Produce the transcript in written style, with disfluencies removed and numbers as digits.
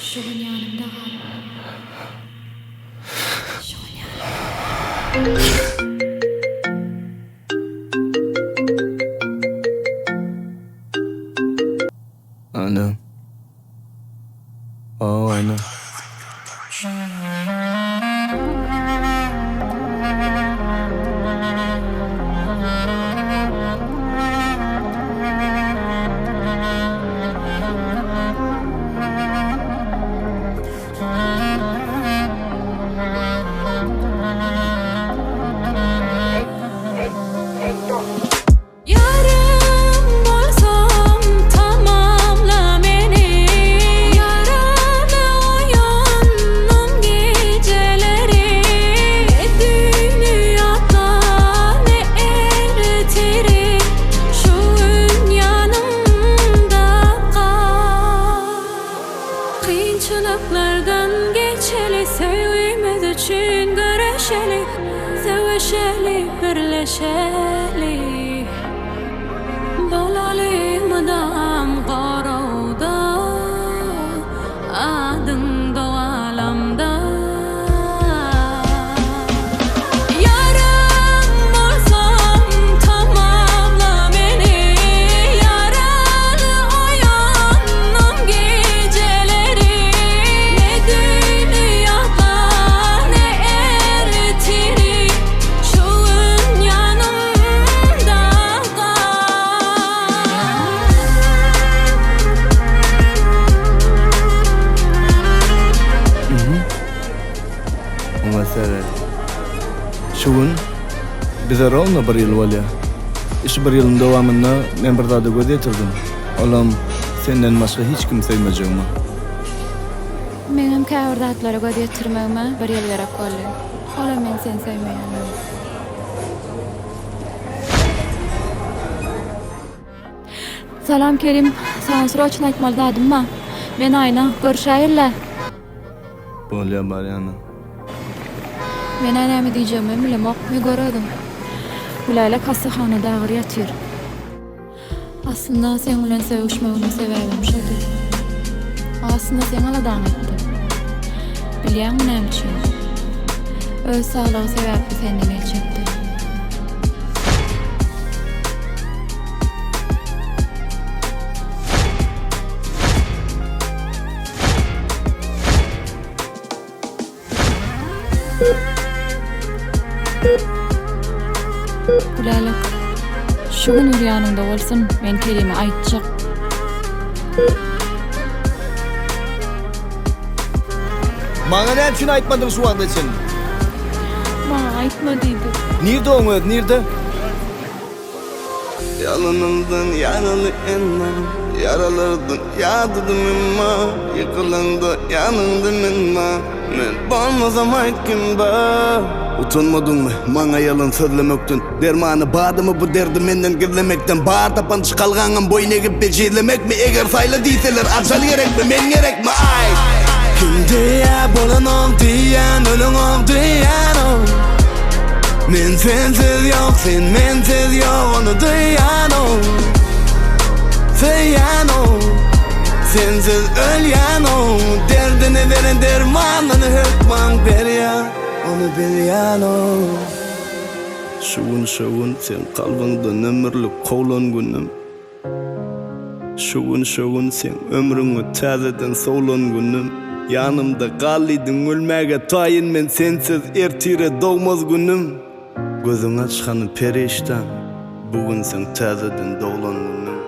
Şuun yanımda kal. Şuun yanımda. Ana. Aynen. Yarım bolsam tamamla meni. Yaralı uyandım geceleri. Ne dünyada ne eritirir. Şuun yanımda kal. Kıyınçılıklardan geçeli, sevgimiz için görüşeli, sevişeli, birleşeli. Bolalimdan qarauda, adın doğalamda. Yarım bolsam tamamla meni. Yaralı uyandım geceleri. Ne dünyada ne eritirir. Şuun yanımda kal. O mesele. Şuun bize rolna bir yıl valya. İş bir yılın devamında men bir daha da göz yetirdim. Olam senden başka hiç kim sevmeyeceğim. Meňem käwirdatlara göz ýetirmegime bir ýyl gerek boldy. Ola men sen sevmeýändim. Salam Kerim, sana sroçna aýtmaly dadymma. Men aýna görüşäýirle. Bolya Mariana. Men näme diýjegimi bilemok, me göredim. Ulayla kasahanada agyr ýatyr. Aslında sen bilen sevişmegimi sebäbim şudur. Aslında sen aladan etdi. Bilýärmi näme üçin? Öz saglygy sebäpli senden elçekdi. Ulayla, şu gün ýanymda bolsun, men kelime aýtjak. Bana ne için aytmadın şu anda için? Bana aýtma diýdi. Nerede o möd, nerede? Yalanımdan yaralı enler, yaralardan yadıdım imma. Yıkılanda yanındım imma. Men bolmasam aýtgym ba. Utanmadın mı? Maňa yalan sözlemekden. Dermanı bardy mı bu derdi menden gizlemekden? Bar tapan çıkalgaňam boyun egip bejilemek mi? Eger sayla diýseler ajal gerekmi? Men gerekmi? Ay! Kimde ya bolanok diýen, ölüňok diýen o. Men sensiz yok, sen mensiz yok, onu duyan o. Feyan o, sensiz ölyan o. Derdini veren dermanını hükman berya, onu bilyan o. Şuun sen kalbыңda ömürlük kovlan günüm. Şuun sen ömrüňi täzeden sowlan günüm. Yanımda galliydin ölmäge taýyn, men sensiz ertire dogmaz günüm. Gözüň açkany periştan, bugün sen täzeden doglan günüm.